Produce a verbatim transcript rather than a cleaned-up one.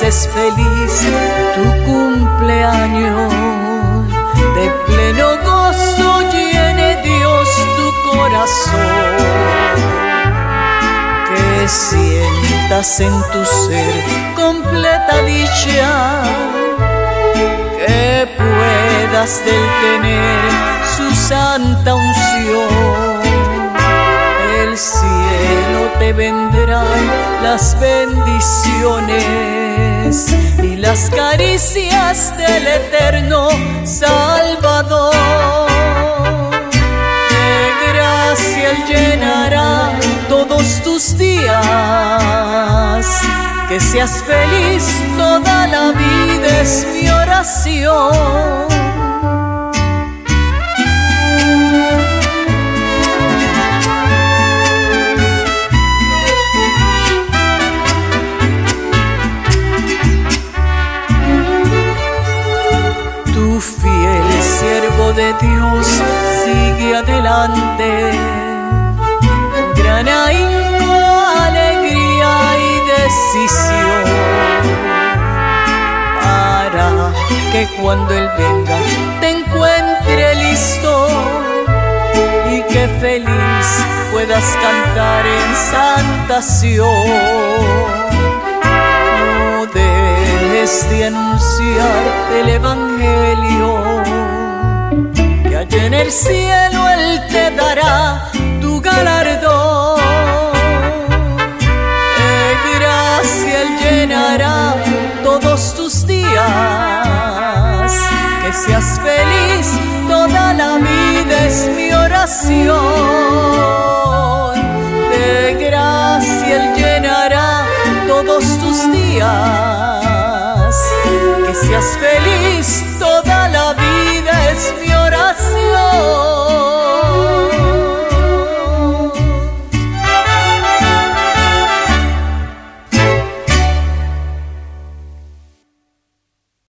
haces feliz tu cumpleaños. De pleno gozo llene Dios tu corazón, que sientas en tu ser completa dicha, que puedas del tener su santa unción. Del cielo te vendrán las bendiciones y las caricias del eterno Salvador. De gracia Él llenará todos tus días, que seas feliz toda la vida es mi oración. De Dios sigue adelante, gran ahínco, alegría y decisión, para que cuando Él venga te encuentre listo y que feliz puedas cantar en santación. No dejes de anunciar el Evangelio, allá en el cielo Él te dará tu galardón. De gracia Él llenará todos tus días, que seas feliz toda la vida es mi oración. De gracia Él llenará todos tus días, que seas feliz